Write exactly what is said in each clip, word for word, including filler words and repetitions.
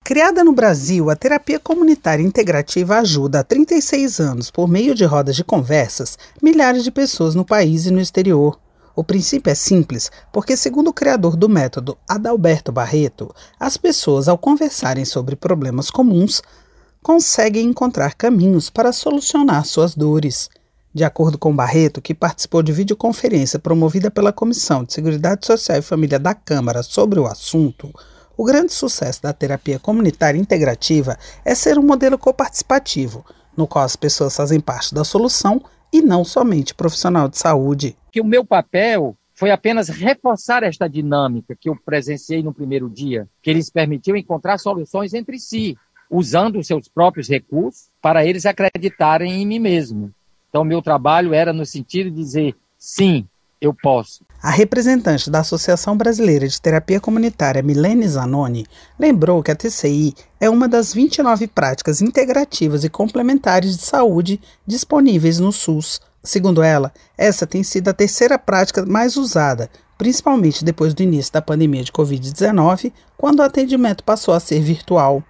Criada no Brasil, a terapia comunitária integrativa ajuda há trinta e seis anos, por meio de rodas de conversas, milhares de pessoas no país e no exterior. O princípio é simples, porque, segundo o criador do método, Adalberto Barreto, as pessoas, ao conversarem sobre problemas comuns, conseguem encontrar caminhos para solucionar suas dores. De acordo com Barreto, que participou de videoconferência promovida pela Comissão de Seguridade Social e Família da Câmara sobre o assunto, o grande sucesso da terapia comunitária integrativa é ser um modelo coparticipativo, no qual as pessoas fazem parte da solução e não somente profissional de saúde. Que o meu papel foi apenas reforçar esta dinâmica que eu presenciei no primeiro dia, que eles permitiam encontrar soluções entre si, usando os seus próprios recursos para eles acreditarem em mim mesmo. Então, meu trabalho era no sentido de dizer, sim, eu posso. A representante da Associação Brasileira de Terapia Comunitária, Milene Zanoni, lembrou que a T C I é uma das vinte e nove práticas integrativas e complementares de saúde disponíveis no SUS. Segundo ela, essa tem sido a terceira prática mais usada, principalmente depois do início da pandemia de covid dezenove, quando o atendimento passou a ser virtual.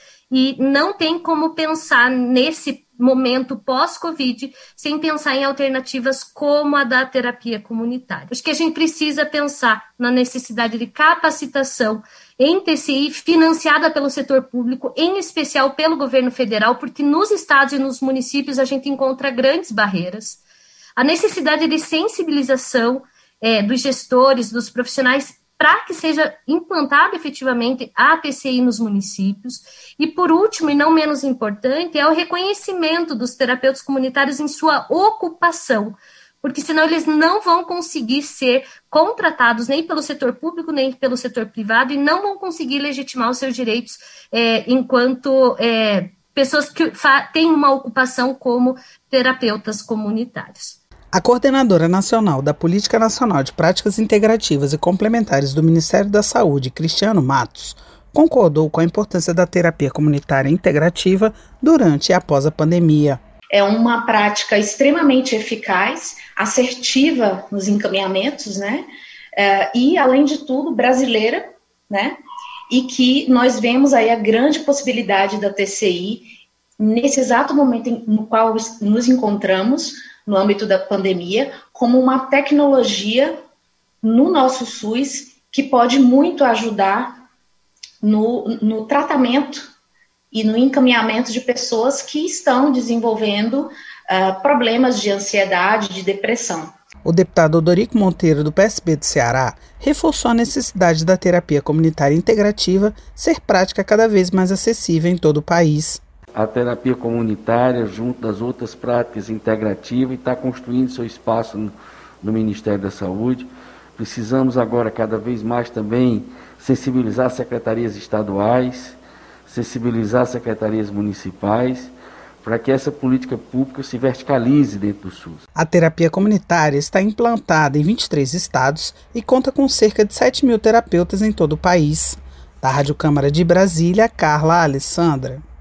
E não tem como pensar nesse momento pós-Covid sem pensar em alternativas como a da terapia comunitária. Acho que a gente precisa pensar na necessidade de capacitação em T C I financiada pelo setor público, em especial pelo governo federal, porque nos estados e nos municípios a gente encontra grandes barreiras. A necessidade de sensibilização é, dos gestores, dos profissionais, para que seja implantada efetivamente a T C I nos municípios. E, por último, e não menos importante, é o reconhecimento dos terapeutas comunitários em sua ocupação, porque senão eles não vão conseguir ser contratados nem pelo setor público, nem pelo setor privado, e não vão conseguir legitimar os seus direitos é, enquanto é, pessoas que têm uma ocupação como terapeutas comunitários. A coordenadora nacional da Política Nacional de Práticas Integrativas e Complementares do Ministério da Saúde, Cristiano Matos, concordou com a importância da terapia comunitária integrativa durante e após a pandemia. É uma prática extremamente eficaz, assertiva nos encaminhamentos, né? É, e, além de tudo, brasileira, né? E que nós vemos aí a grande possibilidade da T C I, nesse exato momento no qual nos encontramos, no âmbito da pandemia, como uma tecnologia no nosso SUS que pode muito ajudar no, no tratamento e no encaminhamento de pessoas que estão desenvolvendo uh, problemas de ansiedade, de depressão. O deputado Odorico Monteiro, do P S B do Ceará, reforçou a necessidade da terapia comunitária integrativa ser prática cada vez mais acessível em todo o país. A terapia comunitária, junto das outras práticas integrativas, e está construindo seu espaço no, no Ministério da Saúde. Precisamos agora cada vez mais também sensibilizar secretarias estaduais, sensibilizar secretarias municipais, para que essa política pública se verticalize dentro do SUS. A terapia comunitária está implantada em vinte e três estados e conta com cerca de sete mil terapeutas em todo o país. Da Rádio Câmara de Brasília, Carla Alessandra.